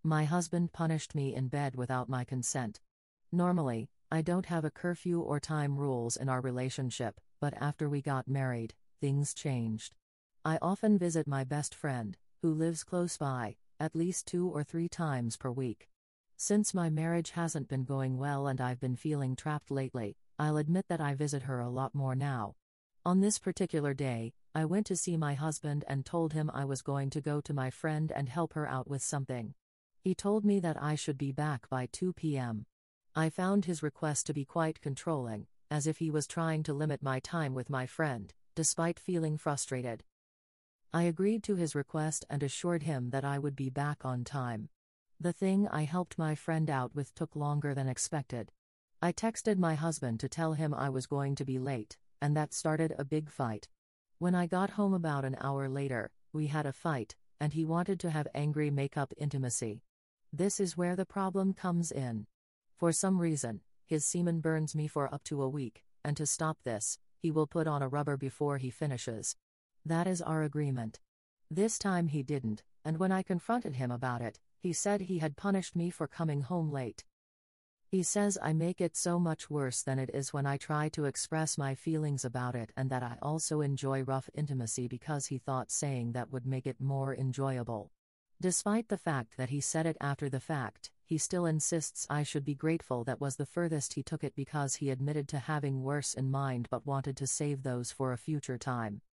My husband punished me in bed without my consent. Normally, I don't have a curfew or time rules in our relationship, but after we got married, things changed. I often visit my best friend, who lives close by, at least 2 or 3 times per week. Since my marriage hasn't been going well and I've been feeling trapped lately, I'll admit that I visit her a lot more now. On this particular day, I went to see my husband and told him I was going to go to my friend and help her out with something. He told me that I should be back by 2 p.m. I found his request to be quite controlling, as if he was trying to limit my time with my friend, despite feeling frustrated. I agreed to his request and assured him that I would be back on time. The thing I helped my friend out with took longer than expected. I texted my husband to tell him I was going to be late, and that started a big fight. When I got home about an hour later, we had a fight, and he wanted to have angry make-up intimacy. This is where the problem comes in. For some reason, his semen burns me for up to a week, and to stop this, he will put on a rubber before he finishes. That is our agreement. This time he didn't, and when I confronted him about it, he said he had punished me for coming home late. He says I make it so much worse than it is when I try to express my feelings about it, and that I also enjoy rough intimacy because he thought saying that would make it more enjoyable. Despite the fact that he said it after the fact, he still insists I should be grateful that was the furthest he took it because he admitted to having worse in mind but wanted to save those for a future time.